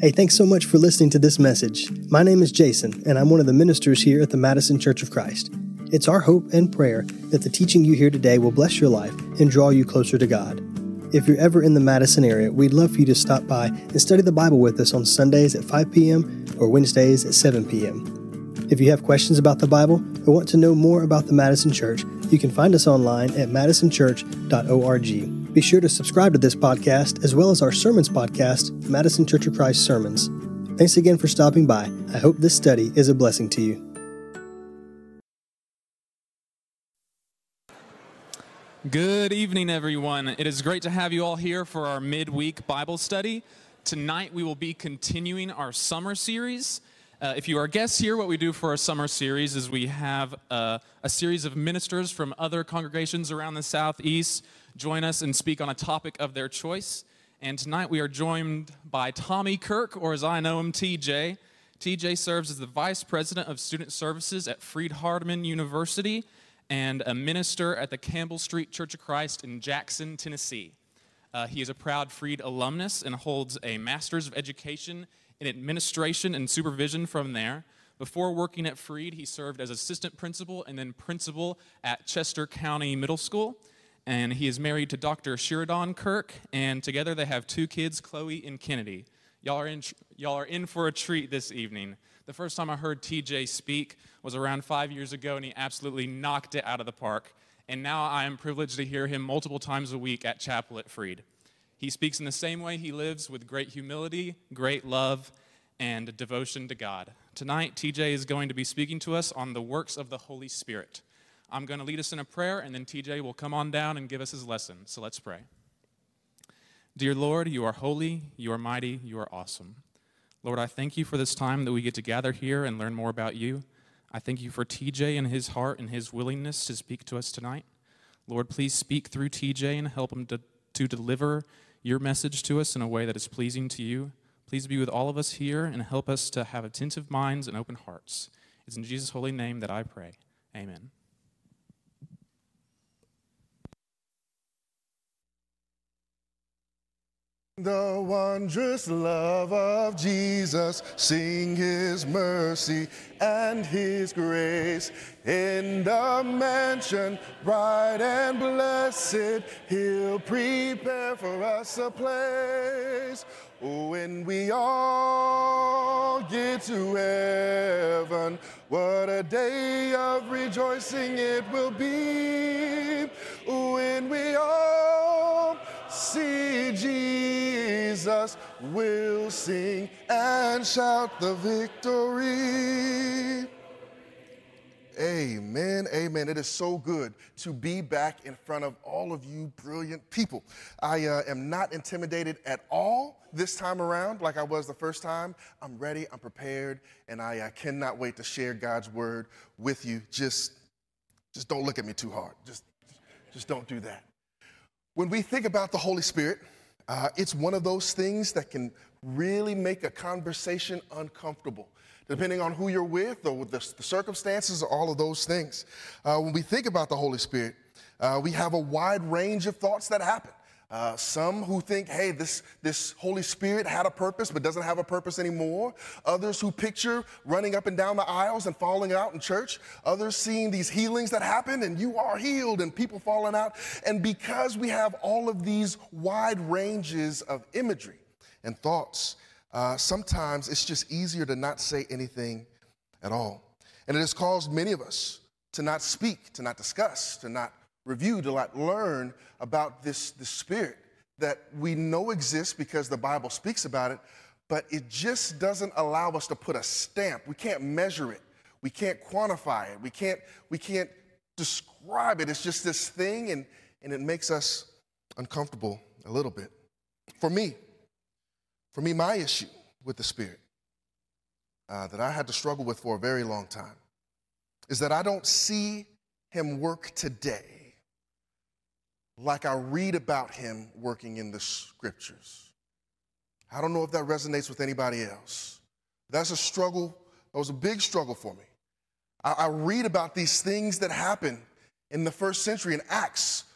Hey, thanks so much for listening to this message. My name is Jason, and I'm one of the ministers here at the Madison Church of Christ. It's our hope and prayer that the teaching you hear today will bless your life and draw you closer to God. If you're ever in the Madison area, we'd love for you to stop by and study the Bible with us on Sundays at 5 p.m. or Wednesdays at 7 p.m. If you have questions about the Bible or want to know more about the Madison Church, you can find us online at madisonchurch.org. Be sure to subscribe to this podcast as well as our sermons podcast, Madison Church of Christ Sermons. Thanks again for stopping by. I hope this study is a blessing to you. Good evening, everyone. It is great to have you all here for our midweek Bible study. Tonight we will be continuing our summer series. If you are guests here, what we do for our summer series is we have a series of ministers from other congregations around the Southeast join us and speak on a topic of their choice. And tonight we are joined by Tommy Kirk, or as I know him, TJ. TJ serves as the Vice President of Student Services at Freed-Hardeman University and a minister at the Campbell Street Church of Christ in Jackson, Tennessee. He is a proud Freed alumnus and holds a Master's of Education in Administration and Supervision from there. Before working at Freed, he served as assistant principal and then principal at Chester County Middle School. And he is married to Dr. Sheridan Kirk, and together they have two kids, Chloe and Kennedy. Y'all are in for a treat this evening. The first time I heard TJ speak was around 5 years ago, and he absolutely knocked it out of the park. And now I am privileged to hear him multiple times a week at chapel at Freed. He speaks in the same way he lives, with great humility, great love, and devotion to God. Tonight, TJ is going to be speaking to us on the works of the Holy Spirit. I'm going to lead us in a prayer, and then TJ will come on down and give us his lesson. So let's pray. Dear Lord, you are holy, you are mighty, you are awesome. Lord, I thank you for this time that we get to gather here and learn more about you. I thank you for TJ and his heart and his willingness to speak to us tonight. Lord, please speak through TJ and help him to deliver your message to us in a way that is pleasing to you. Please be with all of us here and help us to have attentive minds and open hearts. It's in Jesus' holy name that I pray. Amen. The wondrous love of Jesus, sing his mercy and his grace. In the mansion bright and blessed, he'll prepare for us a place. When we all get to heaven, what a day of rejoicing it will be. When we all see Jesus, we'll sing and shout the victory. Amen, amen. It is so good to be back in front of all of you brilliant people. I am not intimidated at all this time around like I was the first time. I'm ready, I'm prepared, and I cannot wait to share God's word with you. Just don't look at me too hard. Just don't do that. When we think about the Holy Spirit, it's one of those things that can really make a conversation uncomfortable, depending on who you're with or the circumstances or all of those things. When we think about the Holy Spirit, we have a wide range of thoughts that happen. Some who think, hey, this Holy Spirit had a purpose but doesn't have a purpose anymore. Others who picture running up and down the aisles and falling out in church. Others seeing these healings that happen and you are healed and people falling out. And because we have all of these wide ranges of imagery and thoughts, sometimes it's just easier to not say anything at all. And it has caused many of us to not speak, to not discuss, to not review, to not learn about this Spirit that we know exists because the Bible speaks about it, but it just doesn't allow us to put a stamp. We can't measure it. We can't quantify it. We can't describe it. It's just this thing, and it makes us uncomfortable a little bit. For me, my issue with the Spirit that I had to struggle with for a very long time is that I don't see him work today like I read about him working in the scriptures. I don't know if that resonates with anybody else. That's a struggle. That was a big struggle for me. I read about these things that happened in the first century in Acts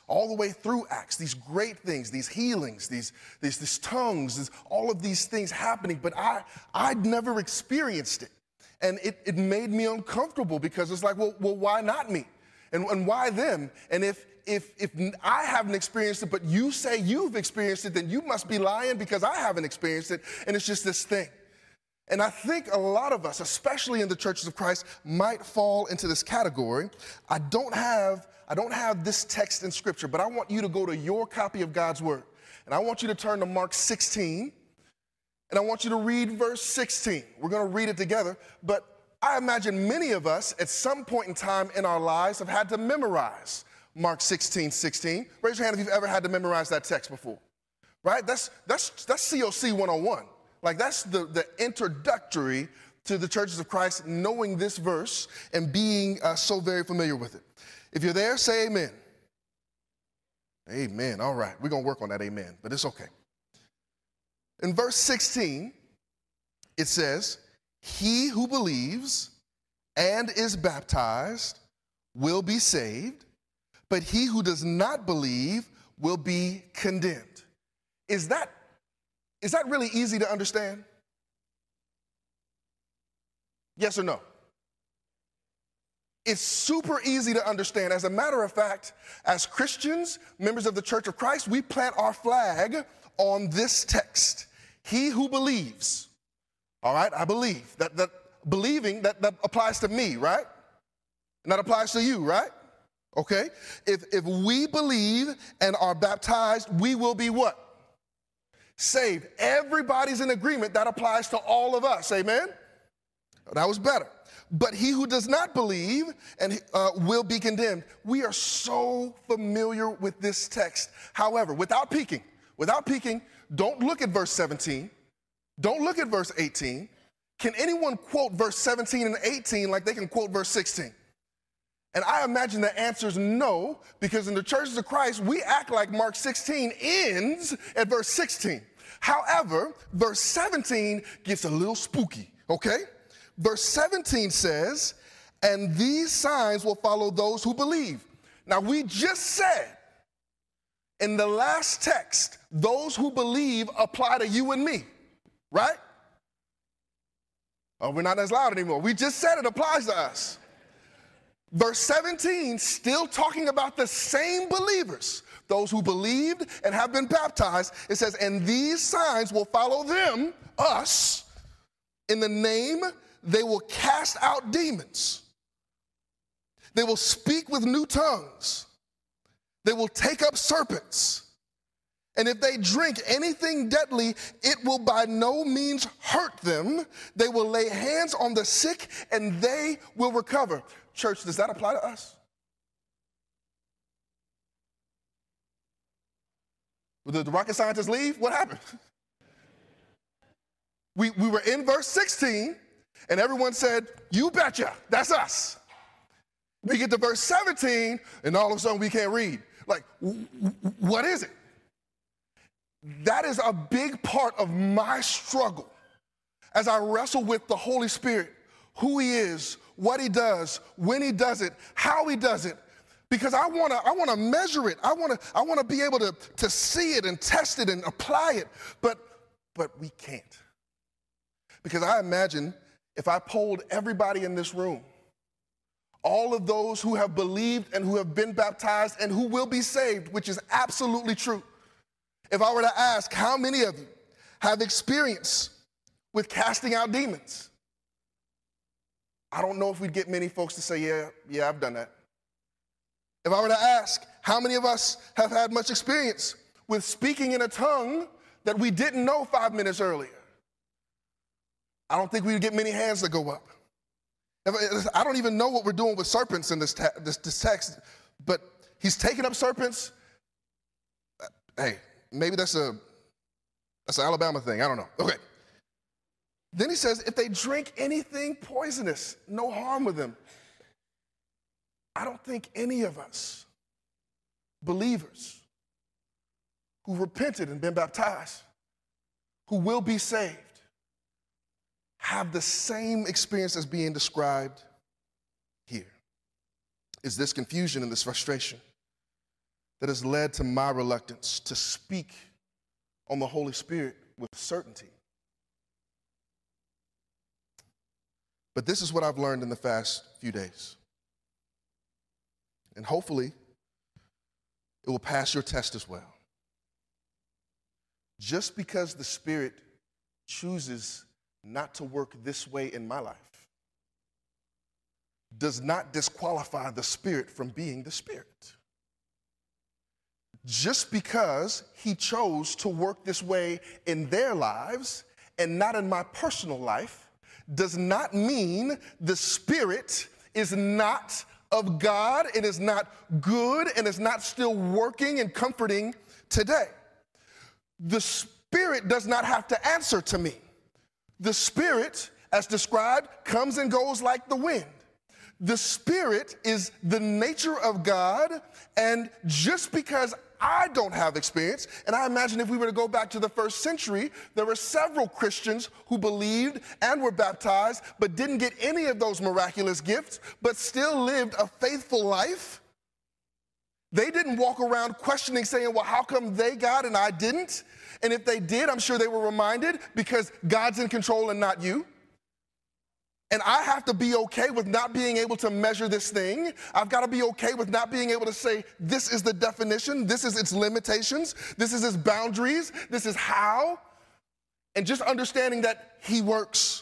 all the way through Acts, these great things, these healings, these tongues, all of these things happening, but I'd never experienced it. And it made me uncomfortable because it's like, well, why not me? And why them? And if I haven't experienced it, but you say you've experienced it, then you must be lying because I haven't experienced it. And it's just this thing. And I think a lot of us, especially in the churches of Christ, might fall into this category. I don't have this text in Scripture, but I want you to go to your copy of God's Word. And I want you to turn to Mark 16, and I want you to read verse 16. We're going to read it together, but I imagine many of us at some point in time in our lives have had to memorize Mark 16:16. Raise your hand if you've ever had to memorize that text before, right? That's COC 101. Like that's the introductory to the churches of Christ, knowing this verse and being so very familiar with it. If you're there, say amen. Amen. All right. We're going to work on that amen, but it's okay. In verse 16, it says, "He who believes and is baptized will be saved, but he who does not believe will be condemned." Is that really easy to understand? Yes or no? It's super easy to understand. As a matter of fact, as Christians, members of the Church of Christ, we plant our flag on this text. He who believes. All right, I believe. That believing, that applies to me, right? And that applies to you, right? Okay? If we believe and are baptized, we will be what? Saved. Everybody's in agreement. That applies to all of us. Amen? That was better. But he who does not believe and will be condemned. We are so familiar with this text. However, without peeking, don't look at verse 17. Don't look at verse 18. Can anyone quote verse 17 and 18 like they can quote verse 16? And I imagine the answer is no, because in the churches of Christ, we act like Mark 16 ends at verse 16. However, verse 17 gets a little spooky, okay? Verse 17 says, "And these signs will follow those who believe." Now, we just said in the last text, those who believe apply to you and me, right? Oh, we're not as loud anymore. We just said it applies to us. Verse 17, still talking about the same believers, those who believed and have been baptized. It says, "And these signs will follow them," us, "in the name they will cast out demons. They will speak with new tongues. They will take up serpents. And if they drink anything deadly, it will by no means hurt them. They will lay hands on the sick and they will recover." Church, does that apply to us? Did the rocket scientists leave? What happened? We were in verse 16, and everyone said, "You betcha, that's us." We get to verse 17, and all of a sudden we can't read. Like, what is it? That is a big part of my struggle as I wrestle with the Holy Spirit, who he is, what he does, when he does it, how he does it. Because I want to measure it. I want to be able to see it and test it and apply it. But we can't. Because I imagine if I polled everybody in this room, all of those who have believed and who have been baptized and who will be saved, which is absolutely true. If I were to ask how many of you have experience with casting out demons, I don't know if we'd get many folks to say, yeah, I've done that. If I were to ask how many of us have had much experience with speaking in a tongue that we didn't know 5 minutes earlier, I don't think we'd get many hands to go up. I don't even know what we're doing with serpents in this text, but he's taking up serpents. Hey, maybe that's an Alabama thing. I don't know. Okay. Then he says, if they drink anything poisonous, no harm with them. I don't think any of us, believers, who repented and been baptized, who will be saved, have the same experience as being described here. Is this confusion and this frustration? that has led to my reluctance to speak on the Holy Spirit with certainty. But this is what I've learned in the past few days. And hopefully, it will pass your test as well. Just because the Spirit chooses not to work this way in my life does not disqualify the Spirit from being the Spirit. Just because he chose to work this way in their lives and not in my personal life does not mean the Spirit is not of God, it is not good, and is not still working and comforting today. The Spirit does not have to answer to me. The Spirit, as described, comes and goes like the wind. The Spirit is the nature of God, and just because I don't have experience, and I imagine if we were to go back to the first century, there were several Christians who believed and were baptized, but didn't get any of those miraculous gifts, but still lived a faithful life. They didn't walk around questioning, saying, well, how come they got and I didn't? And if they did, I'm sure they were reminded, because God's in control and not you. And I have to be okay with not being able to measure this thing. I've got to be okay with not being able to say, this is the definition, this is its limitations, this is its boundaries, this is how. And just understanding that he works.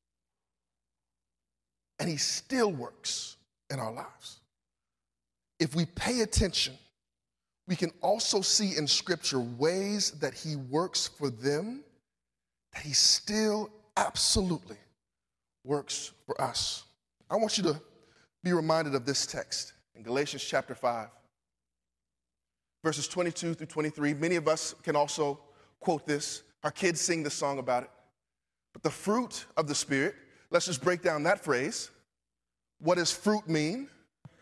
And he still works in our lives. If we pay attention, we can also see in Scripture ways that he works for them, that he still absolutely works for us. I want you to be reminded of this text in Galatians chapter 5, verses 22 through 23. Many of us can also quote this. Our kids sing this song about it. But the fruit of the Spirit, let's just break down that phrase. What does fruit mean?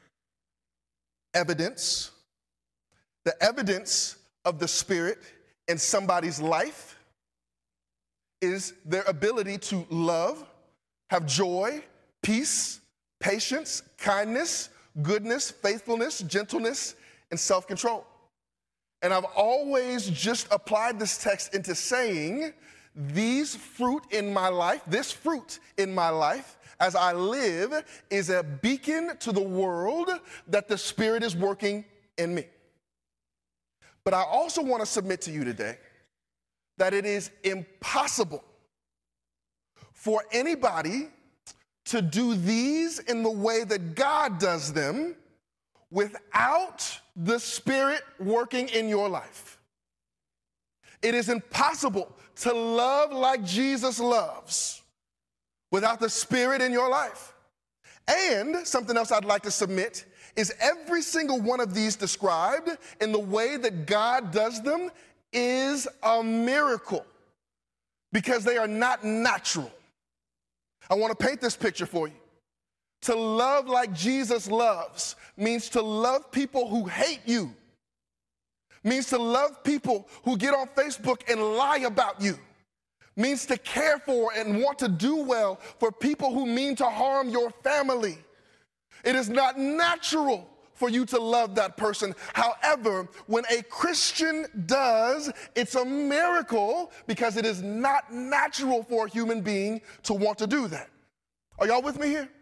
Evidence. The evidence of the Spirit in somebody's life is their ability to love, have joy, peace, patience, kindness, goodness, faithfulness, gentleness, and self-control. And I've always just applied this text into saying, these fruit in my life, this fruit in my life, as I live, is a beacon to the world that the Spirit is working in me. But I also want to submit to you today that it is impossible for anybody to do these in the way that God does them without the Spirit working in your life. It is impossible to love like Jesus loves without the Spirit in your life. And something else I'd like to submit is every single one of these described in the way that God does them is a miracle because they are not natural. I want to paint this picture for you. To love like Jesus loves means to love people who hate you, means to love people who get on Facebook and lie about you, means to care for and want to do well for people who mean to harm your family. It is not natural for you to love that person. However, when a Christian does, it's a miracle because it is not natural for a human being to want to do that. Are y'all with me here?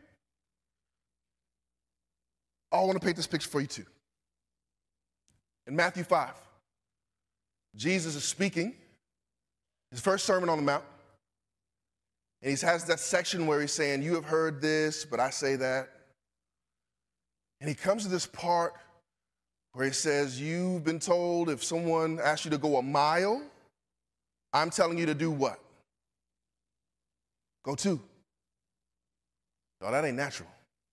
I want to paint this picture for you too. In Matthew 5, Jesus is speaking, his first Sermon on the Mount, and he has that section where he's saying, you have heard this, but I say that. And he comes to this part where he says, you've been told if someone asks you to go a mile, I'm telling you to do what? Go 2. No, that ain't natural.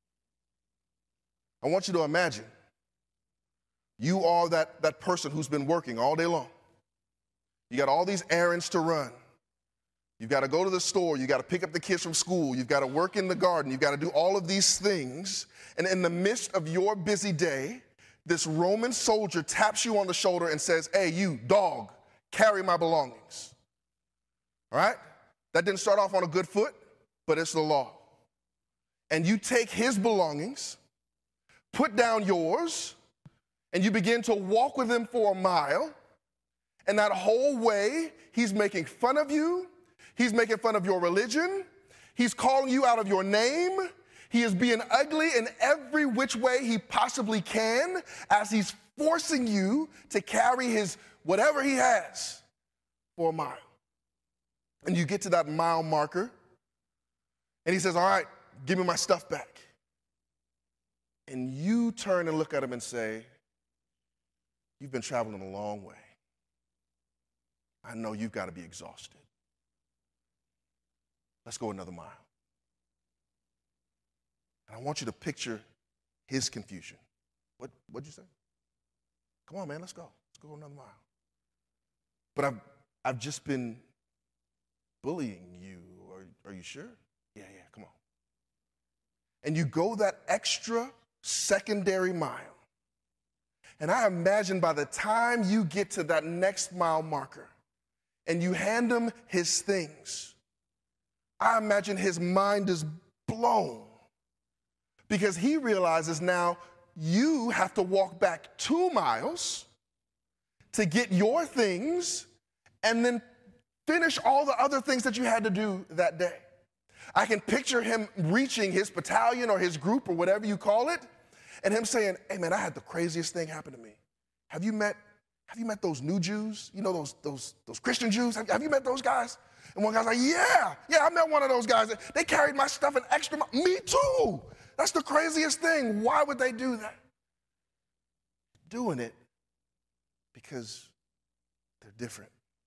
I want you to imagine you are that person who's been working all day long. You got all these errands to run. You've got to go to the store. You've got to pick up the kids from school. You've got to work in the garden. You've got to do all of these things. And in the midst of your busy day, this Roman soldier taps you on the shoulder and says, hey, you, dog, carry my belongings. All right? That didn't start off on a good foot, but it's the law. And you take his belongings, put down yours, And you begin to walk with him for a mile. And that whole way, he's making fun of you. He's making fun of your religion. He's calling you out of your name. He is being ugly in every which way he possibly can as he's forcing you to carry his whatever he has for a mile. And you get to that mile marker, and he says, all right, give me my stuff back. And you turn and look at him and say, you've been traveling a long way. I know you've got to be exhausted. Let's go another mile. And I want you to picture his confusion. What'd you say? Come on, man, let's go. Let's go another mile. But I've just been bullying you. Are you sure? Yeah, come on. And you go that extra secondary mile. And I imagine by the time you get to that next mile marker and you hand him his things, I imagine his mind is blown because he realizes now you have to walk back 2 miles to get your things and then finish all the other things that you had to do that day. I can picture him reaching his battalion or his group or whatever you call it, and him saying, hey man, I had the craziest thing happen to me. Have you met those new Jews? You know, those Christian Jews? Have you met those guys? And one guy's like, yeah, I met one of those guys. They carried my stuff an extra mile. Me too. That's the craziest thing. Why would they do that? Doing it because they're different.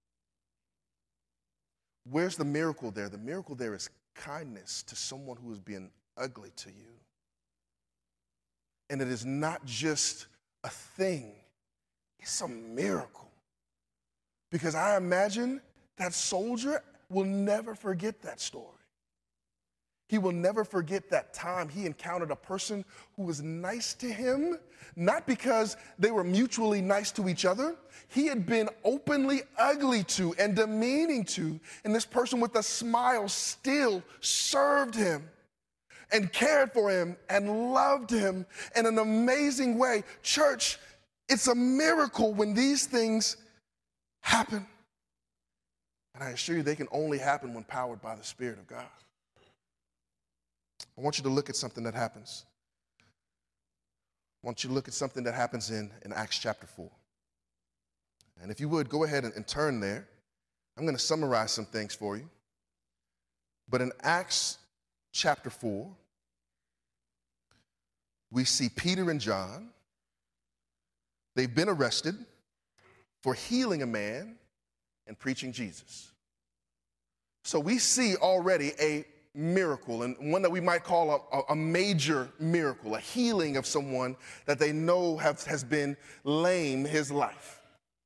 Where's the miracle there? The miracle there is kindness to someone who is being ugly to you. And it is not just a thing, it's a miracle. Because I imagine that soldier will never forget that story. He will never forget that time he encountered a person who was nice to him, not because they were mutually nice to each other. He had been openly ugly to and demeaning to, and this person with a smile still served him and cared for him and loved him in an amazing way. Church, it's a miracle when these things happen. And I assure you they can only happen when powered by the Spirit of God. I want you to look at something that happens. I want you to look at something that happens in Acts chapter 4. And if you would, go ahead and turn there. I'm going to summarize some things for you. But in Acts chapter 4, we see Peter and John. They've been arrested for healing a man and preaching Jesus. So we see already a miracle, and one that we might call a major miracle, a healing of someone that they know has been lame his life.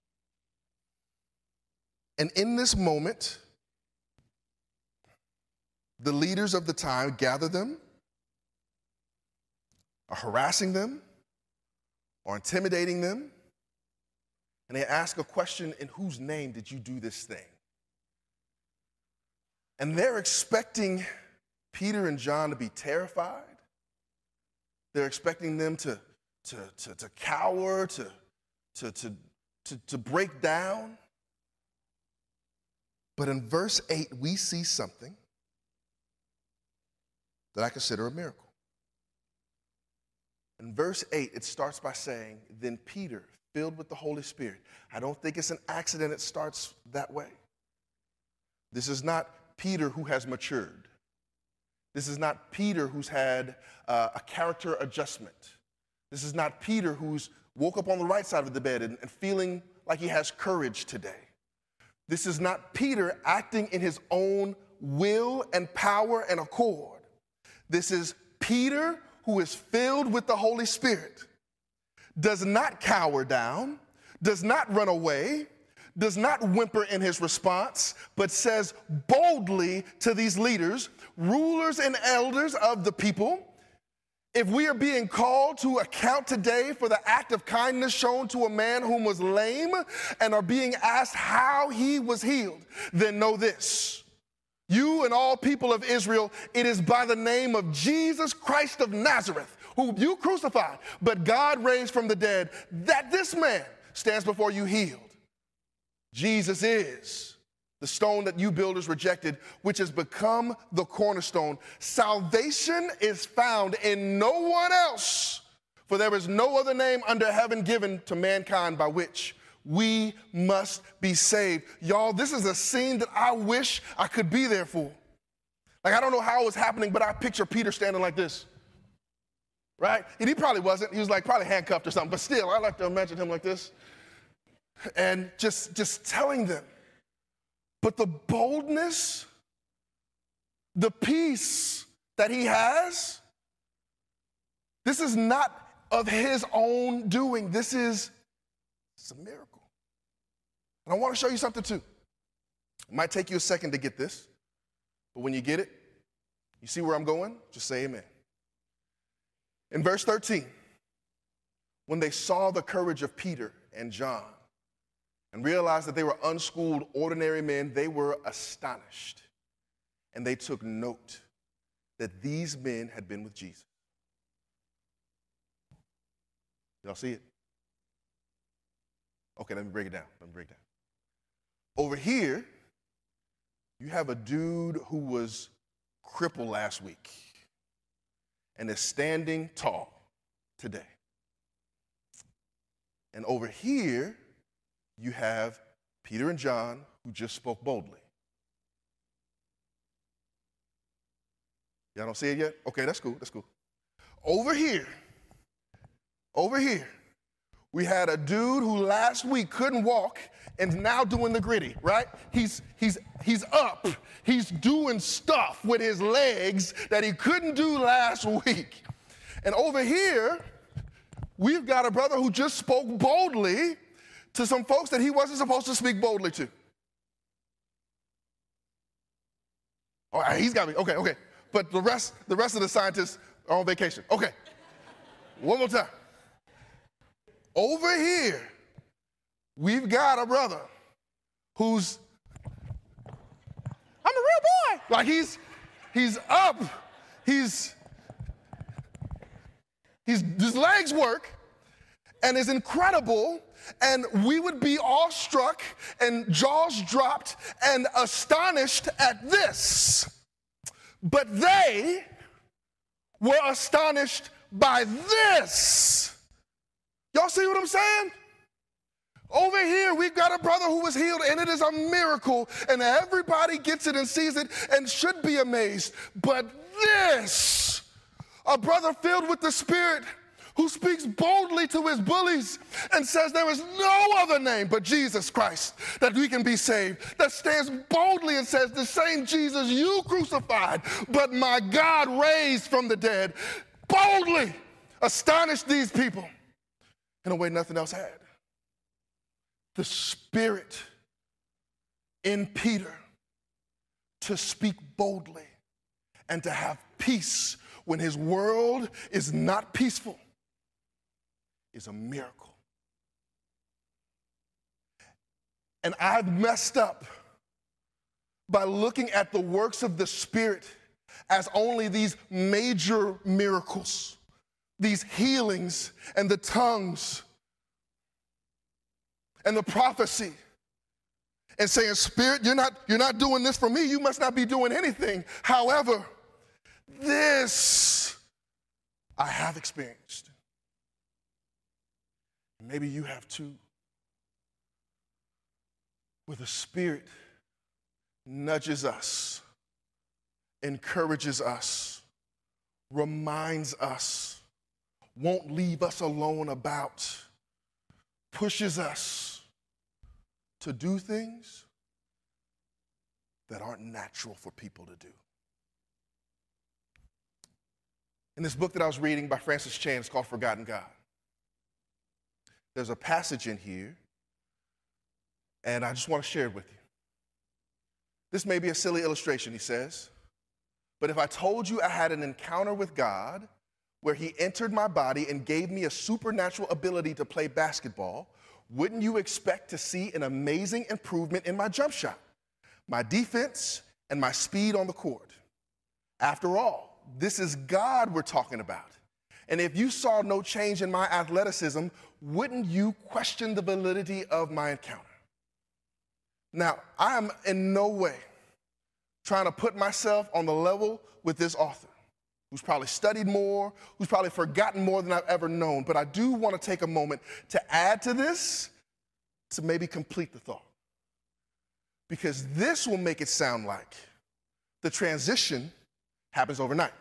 And in this moment, the leaders of the time gather them, are harassing them, or intimidating them, and they ask a question, in whose name did you do this thing? And they're expecting Peter and John to be terrified. They're expecting them to cower, to break down. But in verse 8, we see something that I consider a miracle. In verse 8, it starts by saying, then Peter, filled with the Holy Spirit. I don't think it's an accident it starts that way. This is not Peter who has matured. This is not Peter who's had a character adjustment. This is not Peter who's woke up on the right side of the bed and feeling like he has courage today. This is not Peter acting in his own will and power and accord. This is Peter who is filled with the Holy Spirit, does not cower down, does not run away, does not whimper in his response, but says boldly to these leaders, rulers and elders of the people, if we are being called to account today for the act of kindness shown to a man whom was lame and are being asked how he was healed, then know this. You and all people of Israel, it is by the name of Jesus Christ of Nazareth, who you crucified, but God raised from the dead, that this man stands before you healed. Jesus is the stone that you builders rejected, which has become the cornerstone. Salvation is found in no one else, for there is no other name under heaven given to mankind by which we must be saved. Y'all, this is a scene that I wish I could be there for. Like, I don't know how it was happening, but I picture Peter standing like this, right? And he probably wasn't. He was like probably handcuffed or something, but still, I like to imagine him like this. And just telling them. But the boldness, the peace that he has, this is not of his own doing. It's a miracle. And I want to show you something too. It might take you a second to get this, but when you get it, you see where I'm going? Just say amen. In verse 13, when they saw the courage of Peter and John and realized that they were unschooled, ordinary men, they were astonished. And they took note that these men had been with Jesus. Y'all see it? Okay, let me break it down. Over here, you have a dude who was crippled last week and is standing tall today. And over here, you have Peter and John who just spoke boldly. Y'all don't see it yet? Okay, that's cool. Over here, we had a dude who last week couldn't walk and is now doing the gritty, right? He's up. He's doing stuff with his legs that he couldn't do last week. And over here, we've got a brother who just spoke boldly to some folks that he wasn't supposed to speak boldly to. All right, he's got me. Okay. But the rest of the scientists are on vacation. Okay. One more time. Over here, we've got a brother who's, I'm a real boy. Like he's up. His legs work and is incredible. And we would be awestruck and jaws dropped and astonished at this. But they were astonished by this. Y'all see what I'm saying? Over here, we've got a brother who was healed, and it is a miracle, and everybody gets it and sees it and should be amazed. But this, a brother filled with the Spirit, who speaks boldly to his bullies and says there is no other name but Jesus Christ that we can be saved, that stands boldly and says the same Jesus you crucified, but my God raised from the dead, boldly astonished these people in a way nothing else had. The Spirit in Peter to speak boldly and to have peace when his world is not peaceful is a miracle. And I've messed up by looking at the works of the Spirit as only these major miracles, these healings and the tongues and the prophecy, and saying, Spirit, you're not doing this for me. You must not be doing anything. However, this I have experienced. Maybe you have too. Where the Spirit nudges us, encourages us, reminds us, won't leave us alone about, pushes us to do things that aren't natural for people to do. In this book that I was reading by Francis Chan, it's called Forgotten God. There's a passage in here, and I just want to share it with you. This may be a silly illustration, he says, but if I told you I had an encounter with God where he entered my body and gave me a supernatural ability to play basketball, wouldn't you expect to see an amazing improvement in my jump shot, my defense, and my speed on the court? After all, this is God we're talking about. And if you saw no change in my athleticism, wouldn't you question the validity of my encounter? Now, I am in no way trying to put myself on the level with this author, who's probably studied more, who's probably forgotten more than I've ever known. But I do want to take a moment to add to this, to maybe complete the thought. Because this will make it sound like the transition happens overnight.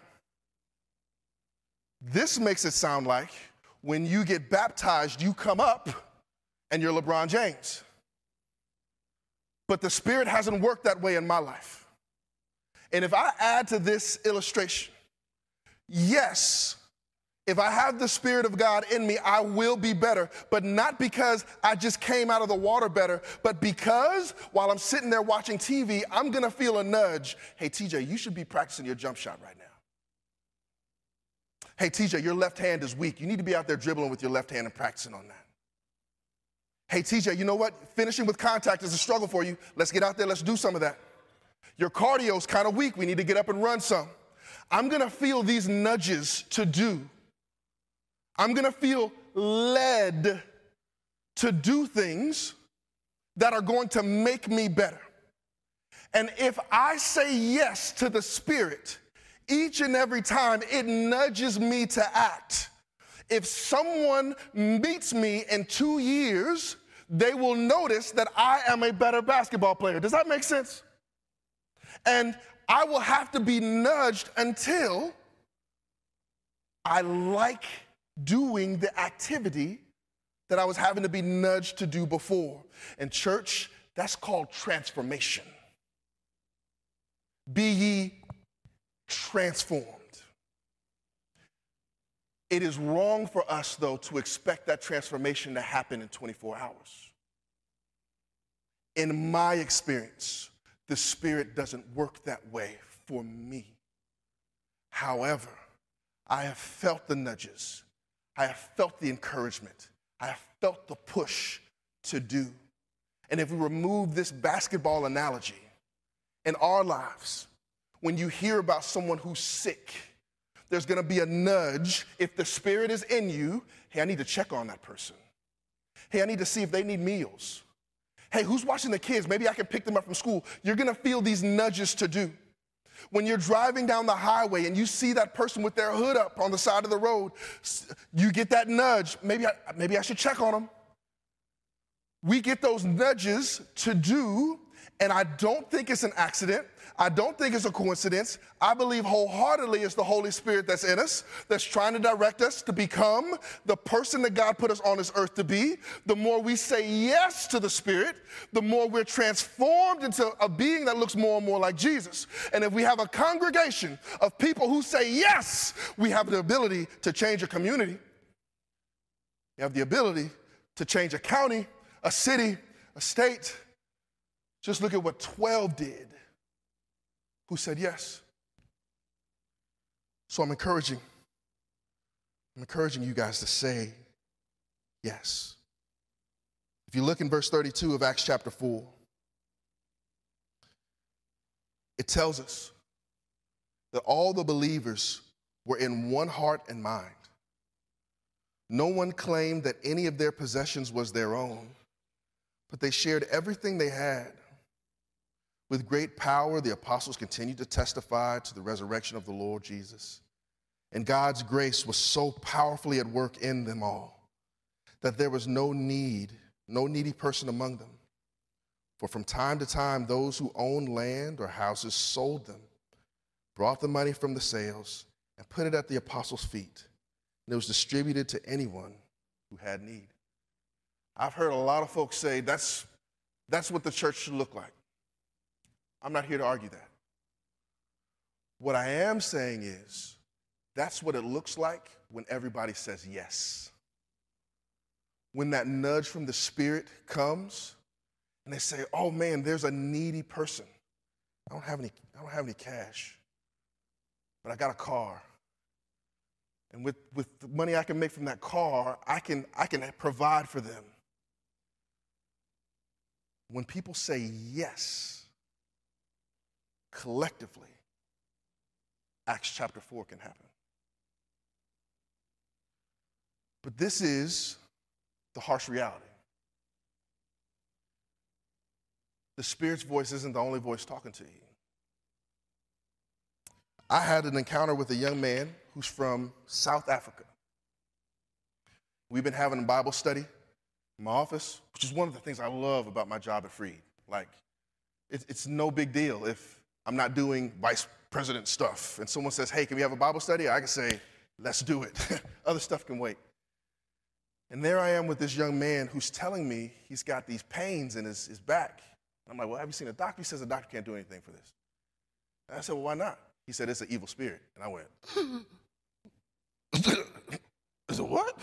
This makes it sound like when you get baptized, you come up and you're LeBron James. But the Spirit hasn't worked that way in my life. And if I add to this illustration, yes, if I have the Spirit of God in me, I will be better, but not because I just came out of the water better, but because while I'm sitting there watching TV, I'm going to feel a nudge. Hey, TJ, you should be practicing your jump shot right now. Hey, TJ, your left hand is weak. You need to be out there dribbling with your left hand and practicing on that. Hey, TJ, you know what? Finishing with contact is a struggle for you. Let's get out there. Let's do some of that. Your cardio's kind of weak. We need to get up and run some. I'm going to feel these nudges to do. I'm going to feel led to do things that are going to make me better. And if I say yes to the Spirit, each and every time it nudges me to act. If someone meets me in 2 years, they will notice that I am a better basketball player. Does that make sense? And I will have to be nudged until I like doing the activity that I was having to be nudged to do before. And church, that's called transformation. Be ye transformed. It is wrong for us, though, to expect that transformation to happen in 24 hours. In my experience, the Spirit doesn't work that way for me. However, I have felt the nudges. I have felt the encouragement. I have felt the push to do. And if we remove this basketball analogy in our lives, when you hear about someone who's sick, there's going to be a nudge. If the Spirit is in you, hey, I need to check on that person. Hey, I need to see if they need meals. Hey, who's watching the kids? Maybe I can pick them up from school. You're going to feel these nudges to do. When you're driving down the highway and you see that person with their hood up on the side of the road, you get that nudge. Maybe I should check on them. We get those nudges to do, and I don't think it's an accident. I don't think it's a coincidence. I believe wholeheartedly it's the Holy Spirit that's in us, that's trying to direct us to become the person that God put us on this earth to be. The more we say yes to the Spirit, the more we're transformed into a being that looks more and more like Jesus. And if we have a congregation of people who say yes, we have the ability to change a community. We have the ability to change a county, a city, a state. Just look at what 12 did. Who said yes? So I'm encouraging you guys to say yes. If you look in verse 32 of Acts chapter 4, it tells us that all the believers were in one heart and mind. No one claimed that any of their possessions was their own, but they shared everything they had. With great power, the apostles continued to testify to the resurrection of the Lord Jesus. And God's grace was so powerfully at work in them all that there was no needy person among them. For from time to time, those who owned land or houses sold them, brought the money from the sales, and put it at the apostles' feet. And it was distributed to anyone who had need. I've heard a lot of folks say that's what the church should look like. I'm not here to argue that. What I am saying is that's what it looks like when everybody says yes. When that nudge from the Spirit comes and they say, oh man, there's a needy person. I don't have any cash, but I got a car. And with the money I can make from that car, I can provide for them. When people say yes, collectively, Acts chapter 4 can happen. But this is the harsh reality. The Spirit's voice isn't the only voice talking to you. I had an encounter with a young man who's from South Africa. We've been having a Bible study in my office, which is one of the things I love about my job at Freed. Like, it's no big deal if I'm not doing vice president stuff and someone says, hey, can we have a Bible study? I can say, let's do it. Other stuff can wait. And there I am with this young man who's telling me he's got these pains in his back. I'm like, well, have you seen a doctor? He says the doctor can't do anything for this. And I said, well, why not? He said, it's an evil spirit. And I went, is it what?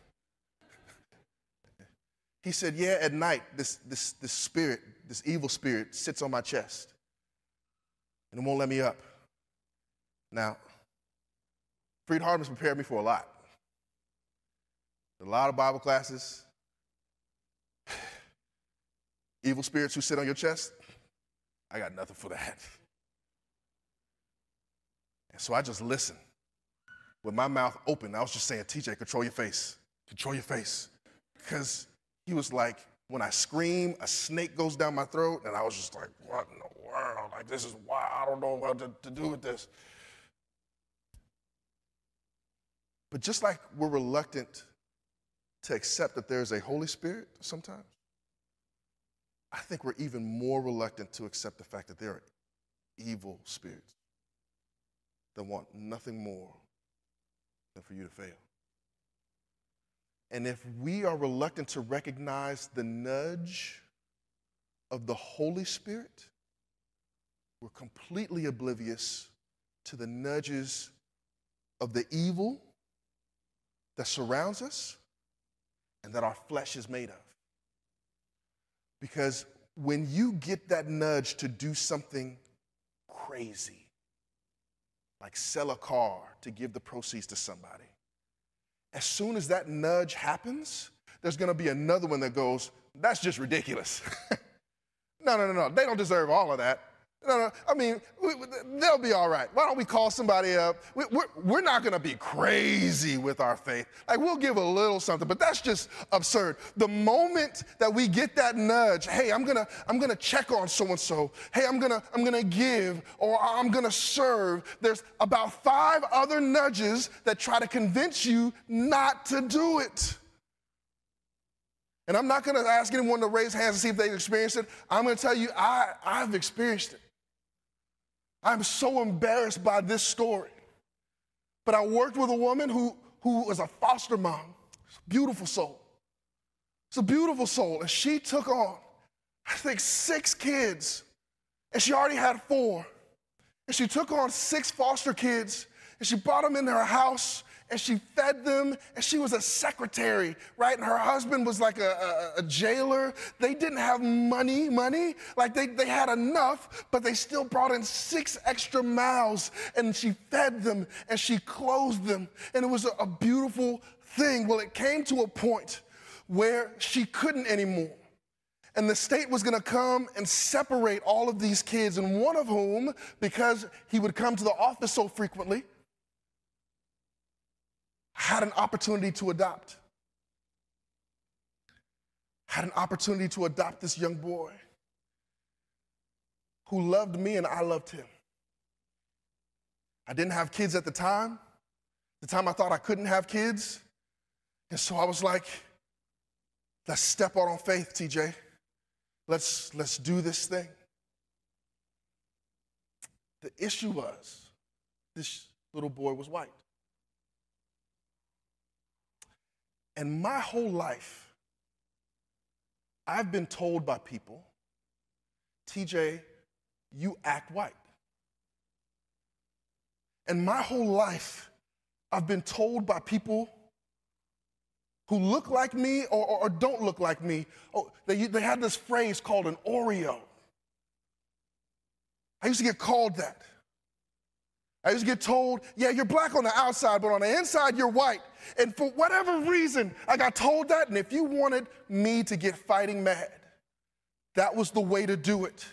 He said, yeah, at night, this spirit, this evil spirit sits on my chest and it won't let me up. Now, Freed Hardman's prepared me for a lot. A lot of Bible classes. Evil spirits who sit on your chest, I got nothing for that. And so I just listened. With my mouth open, I was just saying, TJ, control your face. Control your face. Because he was like, when I scream, a snake goes down my throat, and I was just like, what in the world? Like, this is wild. I don't know what to do with this. But just like we're reluctant to accept that there's a Holy Spirit sometimes, I think we're even more reluctant to accept the fact that there are evil spirits that want nothing more than for you to fail. And if we are reluctant to recognize the nudge of the Holy Spirit, we're completely oblivious to the nudges of the evil that surrounds us and that our flesh is made of. Because when you get that nudge to do something crazy, like sell a car to give the proceeds to somebody, as soon as that nudge happens, there's going to be another one that goes, that's just ridiculous. No. They don't deserve all of that. No. I mean, they'll be all right. Why don't we call somebody up? We're not going to be crazy with our faith. Like, we'll give a little something, but that's just absurd. The moment that we get that nudge, hey, I'm gonna check on so-and-so. Hey, I'm gonna give, or I'm gonna serve. There's about 5 other nudges that try to convince you not to do it. And I'm not going to ask anyone to raise hands and see if they've experienced it. I'm going to tell you, I've experienced it. I'm so embarrassed by this story. But I worked with a woman who was a foster mom. It's a beautiful soul. It's a beautiful soul. And she took on, I think, 6 kids. And she already had 4. And she took on 6 foster kids. And she brought them into her house. And she fed them, and she was a secretary, right? And her husband was like a jailer. They didn't have money. Like they had enough, but they still brought in 6 extra mouths, and she fed them, and she clothed them, and it was a beautiful thing. Well, it came to a point where she couldn't anymore. And the state was gonna come and separate all of these kids, and one of whom, because he would come to the office so frequently, had an opportunity to adopt. Had an opportunity to adopt this young boy who loved me and I loved him. I didn't have kids at the time I thought I couldn't have kids. And so I was like, let's step out on faith, TJ. Let's do this thing. The issue was, this little boy was white. And my whole life, I've been told by people, TJ, you act white. And my whole life, I've been told by people who look like me or don't look like me. Oh, they had this phrase called an Oreo. I used to get called that. I used to get told, yeah, you're black on the outside, but on the inside, you're white. And for whatever reason, I got told that, and if you wanted me to get fighting mad, that was the way to do it.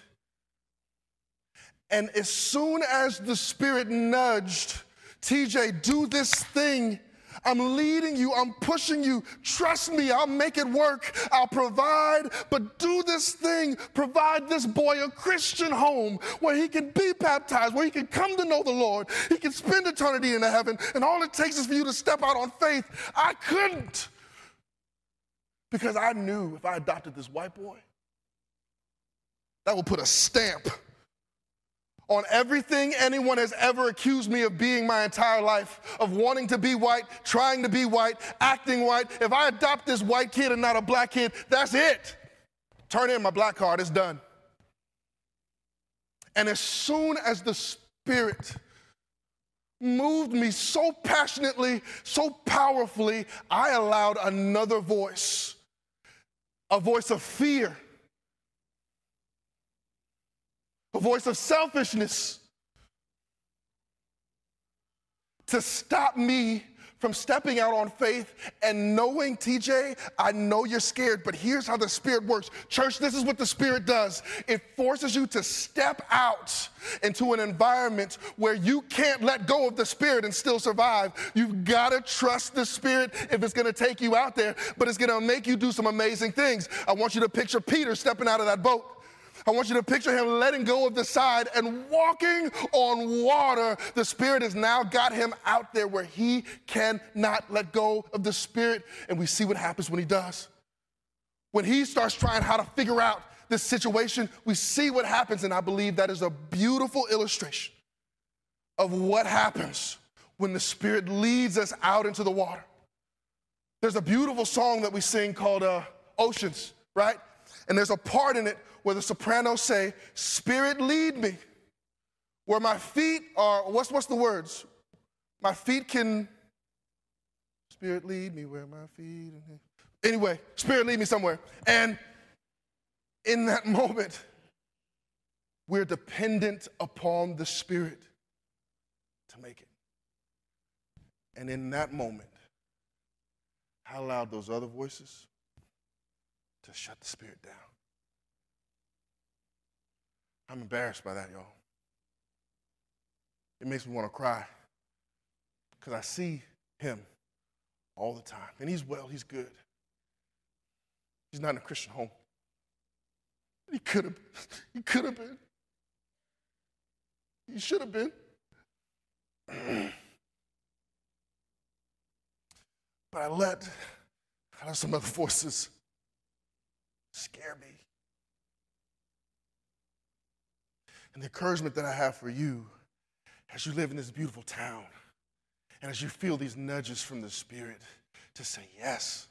And as soon as the Spirit nudged, TJ, do this thing, I'm leading you. I'm pushing you. Trust me, I'll make it work. I'll provide, but do this thing. Provide this boy a Christian home where he can be baptized, where he can come to know the Lord. He can spend eternity in heaven, and all it takes is for you to step out on faith. I couldn't, because I knew if I adopted this white boy, that would put a stamp on everything anyone has ever accused me of being my entire life, of wanting to be white, trying to be white, acting white. If I adopt this white kid and not a black kid, that's it. Turn in my black card, it's done. And as soon as the Spirit moved me so passionately, so powerfully, I allowed another voice, a voice of fear, a voice of selfishness, to stop me from stepping out on faith and knowing, TJ, I know you're scared, but here's how the Spirit works. Church, this is what the Spirit does. It forces you to step out into an environment where you can't let go of the Spirit and still survive. You've got to trust the Spirit if it's going to take you out there, but it's going to make you do some amazing things. I want you to picture Peter stepping out of that boat. I want you to picture him letting go of the side and walking on water. The Spirit has now got him out there where he cannot let go of the Spirit. And we see what happens when he does. When he starts trying how to figure out this situation, we see what happens. And I believe that is a beautiful illustration of what happens when the Spirit leads us out into the water. There's a beautiful song that we sing called Oceans, right? And there's a part in it where the sopranos say, Spirit, lead me, where my feet are, what's the words? My feet can, Spirit, lead me where my feet, anyway, Spirit, lead me somewhere. And in that moment, we're dependent upon the Spirit to make it. And in that moment, I allowed those other voices to shut the Spirit down. I'm embarrassed by that, y'all. It makes me want to cry because I see him all the time. And he's well, he's good. He's not in a Christian home. He could have been. He should have been. But I let some other forces scare me. And the encouragement that I have for you as you live in this beautiful town and as you feel these nudges from the Spirit to say yes.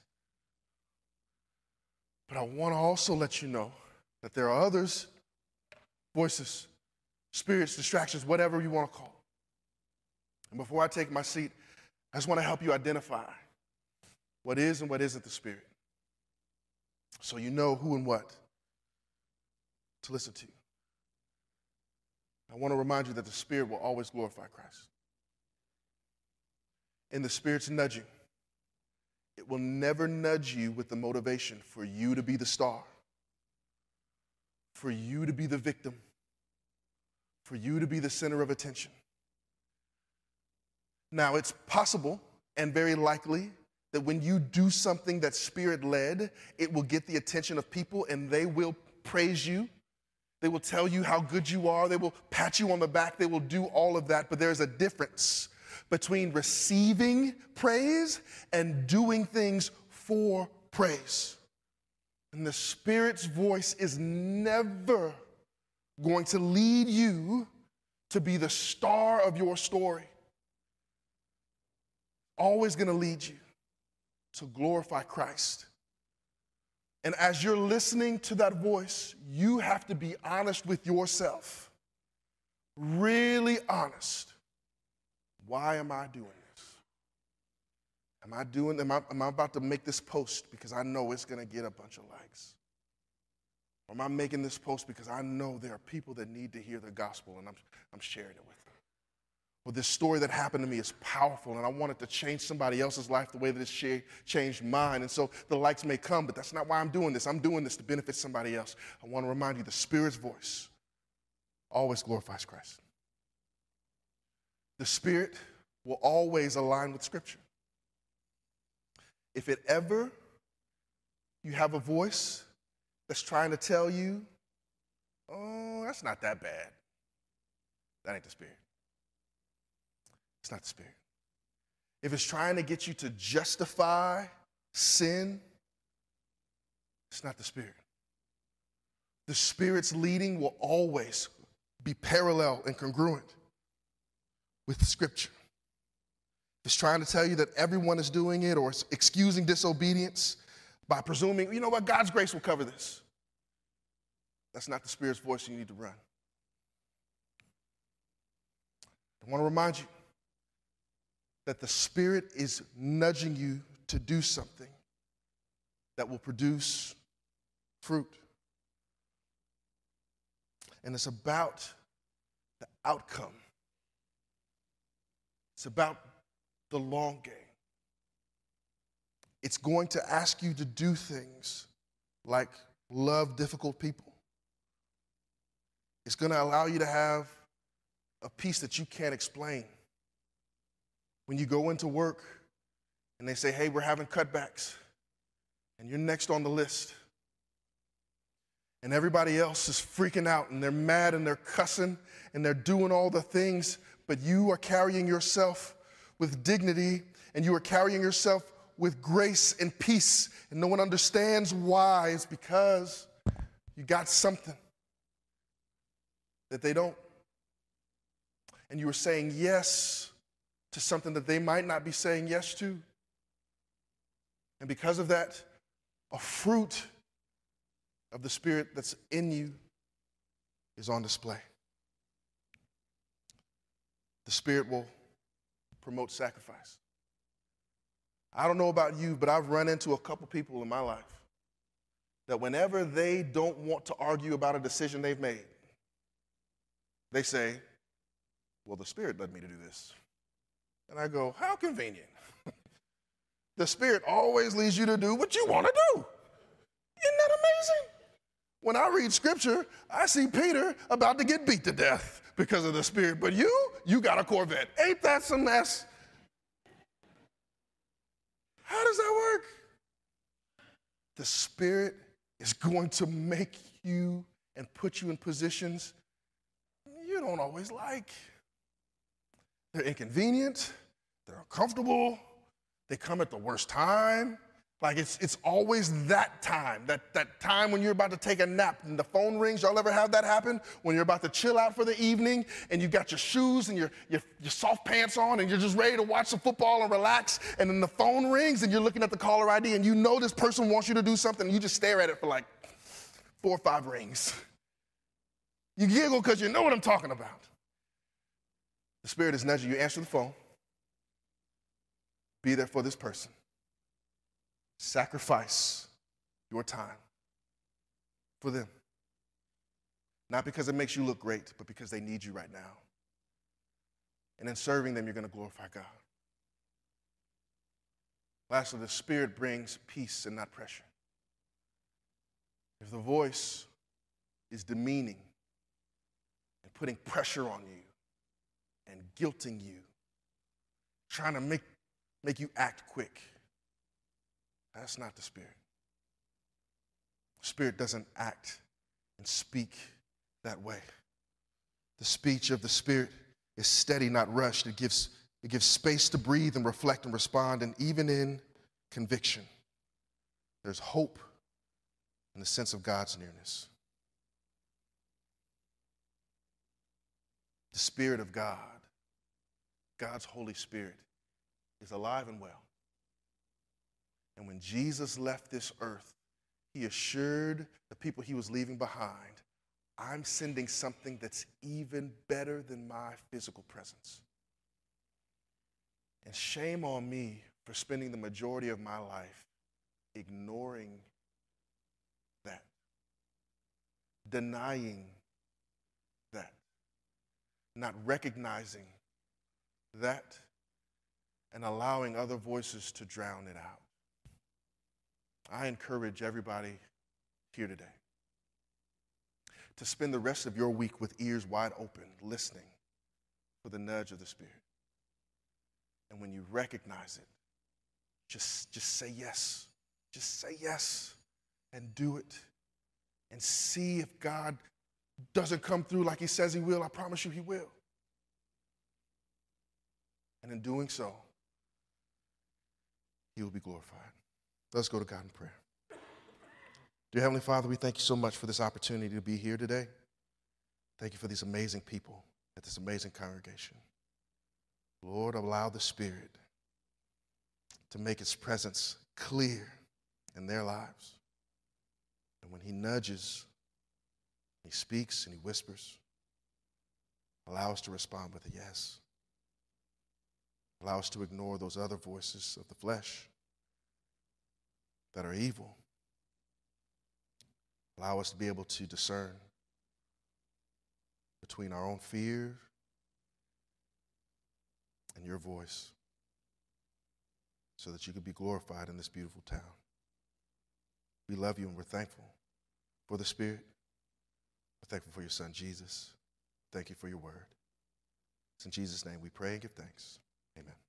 But I want to also let you know that there are others, voices, spirits, distractions, whatever you want to call it. And before I take my seat, I just want to help you identify what is and what isn't the Spirit, so you know who and what to listen to. I want to remind you that the Spirit will always glorify Christ. In the Spirit's nudging, it will never nudge you with the motivation for you to be the star, for you to be the victim, for you to be the center of attention. Now, it's possible and very likely that when you do something that's Spirit-led, it will get the attention of people and they will praise you. They will tell you how good you are. They will pat you on the back. They will do all of that. But there's a difference between receiving praise and doing things for praise. And the Spirit's voice is never going to lead you to be the star of your story. Always going to lead you to glorify Christ. And as you're listening to that voice, you have to be honest with yourself. Really honest. Why am I doing this? Am I about to make this post because I know it's going to get a bunch of likes? Or am I making this post because I know there are people that need to hear the gospel and I'm sharing it with them? Well, this story that happened to me is powerful, and I want it to change somebody else's life the way that it's changed mine. And so the likes may come, but that's not why I'm doing this. I'm doing this to benefit somebody else. I want to remind you the Spirit's voice always glorifies Christ. The Spirit will always align with Scripture. If it ever you have a voice that's trying to tell you, oh, that's not that bad, that ain't the Spirit. It's not the Spirit. If it's trying to get you to justify sin, it's not the Spirit. The Spirit's leading will always be parallel and congruent with Scripture. If it's trying to tell you that everyone is doing it or is excusing disobedience by presuming, you know what, God's grace will cover this. That's not the Spirit's voice you need to run. I want to remind you that the Spirit is nudging you to do something that will produce fruit. And it's about the outcome. It's about the long game. It's going to ask you to do things like love difficult people. It's going to allow you to have a peace that you can't explain. When you go into work and they say, hey, we're having cutbacks, and you're next on the list, and everybody else is freaking out, and they're mad, and they're cussing, and they're doing all the things, but you are carrying yourself with dignity, and you are carrying yourself with grace and peace, and no one understands why. It's because you got something that they don't. And you are saying yes to something that they might not be saying yes to. And because of that, a fruit of the Spirit that's in you is on display. The Spirit will promote sacrifice. I don't know about you, but I've run into a couple people in my life that whenever they don't want to argue about a decision they've made, they say, well, the Spirit led me to do this. And I go, how convenient. The Spirit always leads you to do what you want to do. Isn't that amazing? When I read Scripture, I see Peter about to get beat to death because of the Spirit. But you got a Corvette. Ain't that some mess? How does that work? The Spirit is going to make you and put you in positions you don't always like. They're inconvenient. They're uncomfortable. They come at the worst time. Like it's always that time, that time when you're about to take a nap and the phone rings. Y'all ever have that happen? When you're about to chill out for the evening and you got your shoes and your soft pants on and you're just ready to watch some football and relax, and then the phone rings and you're looking at the caller ID and you know this person wants you to do something and you just stare at it for like 4 or 5 rings. You giggle because you know what I'm talking about. The Spirit is nudging you. Answer the phone. Be there for this person. Sacrifice your time for them. Not because it makes you look great, but because they need you right now. And in serving them, you're going to glorify God. Lastly, the Spirit brings peace and not pressure. If the voice is demeaning and putting pressure on you and guilting you, trying to make you act quick, that's not the Spirit. The Spirit doesn't act and speak that way. The speech of the Spirit is steady, not rushed. It gives space to breathe and reflect and respond, and even in conviction, there's hope in the sense of God's nearness. The Spirit of God, God's Holy Spirit, is alive and well. And when Jesus left this earth, he assured the people he was leaving behind, I'm sending something that's even better than my physical presence. And shame on me for spending the majority of my life ignoring that, denying that, not recognizing that, and allowing other voices to drown it out. I encourage everybody here today to spend the rest of your week with ears wide open, listening for the nudge of the Spirit. And when you recognize it, just say yes. Just say yes and do it. And see if God doesn't come through like he says he will. I promise you he will. And in doing so, he will be glorified. Let's go to God in prayer. Dear Heavenly Father, we thank you so much for this opportunity to be here today. Thank you for these amazing people at this amazing congregation. Lord, allow the Spirit to make his presence clear in their lives. And when he nudges, he speaks and he whispers, allow us to respond with a yes. Allow us to ignore those other voices of the flesh that are evil. Allow us to be able to discern between our own fear and your voice so that you could be glorified in this beautiful town. We love you and we're thankful for the Spirit. We're thankful for your Son, Jesus. Thank you for your word. It's in Jesus' name we pray and give thanks. Amen.